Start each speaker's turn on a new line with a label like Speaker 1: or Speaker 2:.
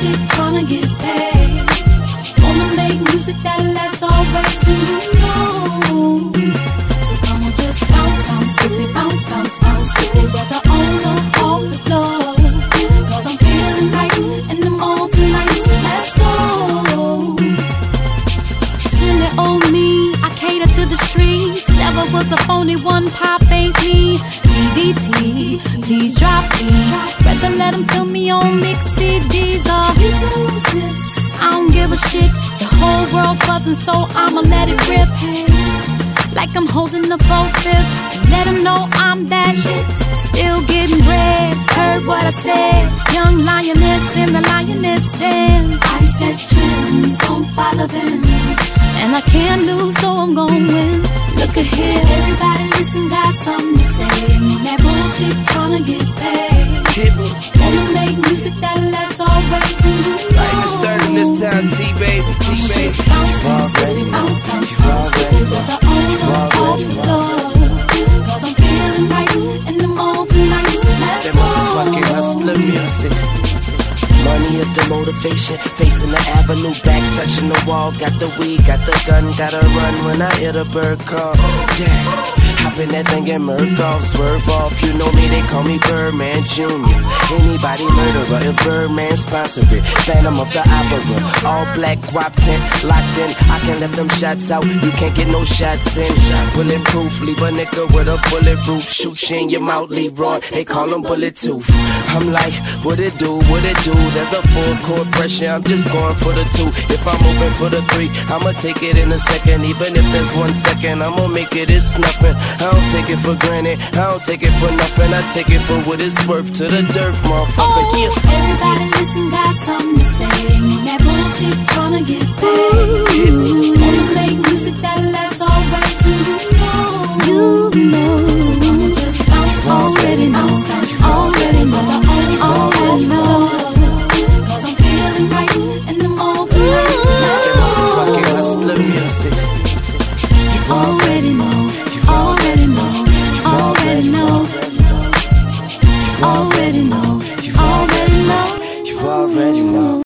Speaker 1: bullshit tryna get paid. Wanna make music that lasts always, and you know. So come on, just bounce, bounce, with me, bounce, bounce, bounce with me, whether on or off the floor. Cause I'm feeling right, and I'm on tonight, so let's go. Silly old me, I cater to the streets. Never was a phony one, pop ain't me. TVT, please drop me. Rather let them fill me on mixed CDs or YouTube snips. I don't give a shit, the whole world's buzzing, so I'ma let it rip. Hey, like I'm holding the 4/5. Let them know I'm that shit. Still getting bread, heard what I said. Young lioness in the lioness den. I set trends, don't follow them. And I can't lose, so I'm gon' win. Look at here, everybody listen, got something to say. That bullshit tryna get paid. Wanna make music that lasts always, and you know.
Speaker 2: Like it's starting this time, T-Baby, T-Baby.
Speaker 1: Bounce, bounce, baby, bounce, bounce, bounce, baby, whether on or off the floor. Cause I'm feeling right, and I'm on tonight, so let's
Speaker 2: That motherfucking hustler music. Money is the motivation. Facing the avenue, back touching the wall. Got the weed, got the gun, gotta run when I hear the bird call. Dang, hop in that thing and murk off, swerve off. You know me, they call me Birdman Jr. Anybody murderer, if Birdman sponsor it. Phantom of the Opera, all black guap tent, locked in. I can let them shots out, you can't get no shots in. Bulletproof, leave a nigga with a bullet roof. Shoot you in your mouth, Leroy, they call him Bullet Tooth. I'm like, what it do, what it do? There's a full court pressure, I'm just going for the 2. If I'm open for the 3, I'ma take it in a second. Even if there's 1 second, I'ma make it, it's nothing. I don't take it for granted, I don't take it for nothing. I take it for what it's worth to the dirt, motherfucker, yeah.
Speaker 1: Everybody listen, got something to say. That bullshit tryna get paid. Wanna make music that lasts always, and you know. You know. So I'ma just bounce, already know. Already know, already know. Cause I'm feeling right, and I'm on tonight.
Speaker 2: That motherfucking hustler music.
Speaker 1: You already know, already know, already know. Already know, already know.
Speaker 2: You already know.